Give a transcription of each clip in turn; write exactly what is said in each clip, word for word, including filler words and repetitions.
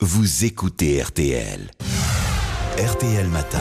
vous écoutez R T L. R T L Matin.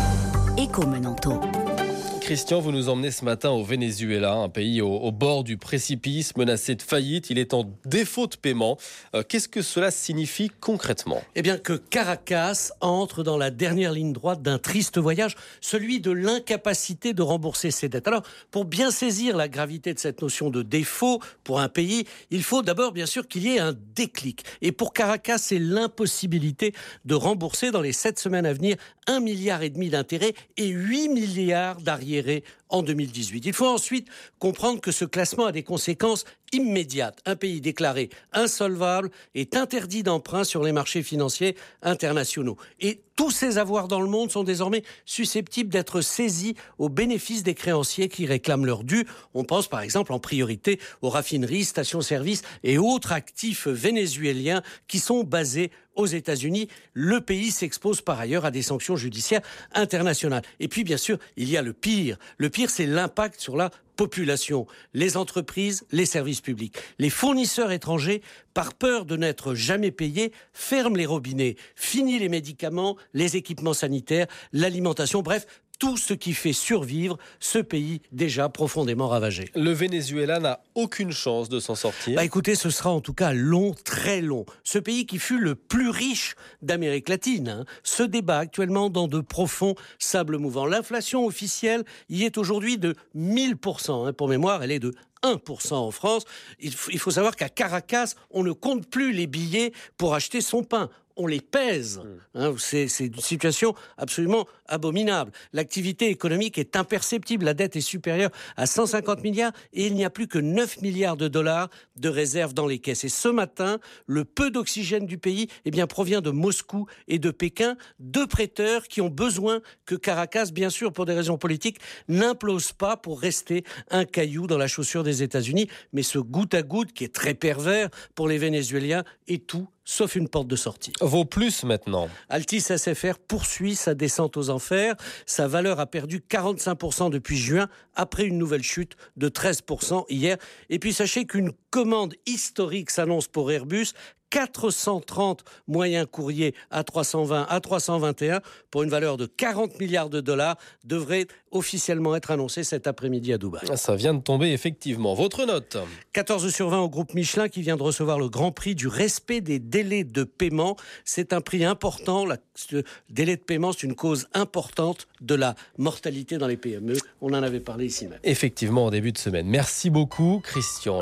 Éco Menanto. Christian, vous nous emmenez ce matin au Venezuela, un pays au, au bord du précipice, menacé de faillite. Il est en défaut de paiement. Euh, qu'est-ce que cela signifie concrètement ? Eh bien que Caracas entre dans la dernière ligne droite d'un triste voyage, celui de l'incapacité de rembourser ses dettes. Alors, pour bien saisir la gravité de cette notion de défaut pour un pays, il faut d'abord bien sûr qu'il y ait un déclic. Et pour Caracas, c'est l'impossibilité de rembourser dans les sept semaines à venir un milliard et demi d'intérêts et huit milliards d'arriérés en deux mille dix-huit. Il faut ensuite comprendre que ce classement a des conséquences immédiates. Un pays déclaré insolvable est interdit d'emprunt sur les marchés financiers internationaux. Et tous ces avoirs dans le monde sont désormais susceptibles d'être saisis au bénéfice des créanciers qui réclament leur dû. On pense par exemple en priorité aux raffineries, stations-service et autres actifs vénézuéliens qui sont basés aux États-Unis. Le pays s'expose par ailleurs à des sanctions judiciaires internationales. Et puis bien sûr, il y a le pire. Le pire, c'est l'impact sur la population, les entreprises, les services publics. Les fournisseurs étrangers, par peur de n'être jamais payés, ferment les robinets. Fini les médicaments, les équipements sanitaires, l'alimentation, bref, tout ce qui fait survivre ce pays déjà profondément ravagé. Le Venezuela n'a aucune chance de s'en sortir. Bah écoutez, ce sera en tout cas long, très long. Ce pays qui fut le plus riche d'Amérique latine hein, se débat actuellement dans de profonds sables mouvants. L'inflation officielle y est aujourd'hui de mille pour cent. Hein. Pour mémoire, elle est de un pour cent en France. Il faut savoir qu'à Caracas, on ne compte plus les billets pour acheter son pain. On les pèse. Hein, c'est, c'est une situation absolument abominable. L'activité économique est imperceptible. La dette est supérieure à cent cinquante milliards et il n'y a plus que neuf milliards de dollars de réserves dans les caisses. Et ce matin, le peu d'oxygène du pays eh bien, provient de Moscou et de Pékin, deux prêteurs qui ont besoin que Caracas, bien sûr pour des raisons politiques, n'implose pas pour rester un caillou dans la chaussure des États-Unis. Mais ce goutte à goutte qui est très pervers pour les Vénézuéliens est tout sauf une porte de sortie. Vaut plus maintenant. Altis S F R poursuit sa descente aux enfers. Sa valeur a perdu quarante-cinq pour cent depuis juin, après une nouvelle chute de treize pour cent hier. Et puis sachez qu'une commande historique s'annonce pour Airbus. quatre cent trente moyens courriers A trois cent vingt, A trois cent vingt et un pour une valeur de quarante milliards de dollars devrait officiellement être annoncé cet après-midi à Dubaï. Ça vient de tomber effectivement. Votre note ? quatorze sur vingt au groupe Michelin qui vient de recevoir le grand prix du respect des délais de paiement. C'est un prix important. Le délai de paiement, c'est une cause importante de la mortalité dans les P M E. On en avait parlé ici même. Effectivement, en début de semaine. Merci beaucoup, Christian.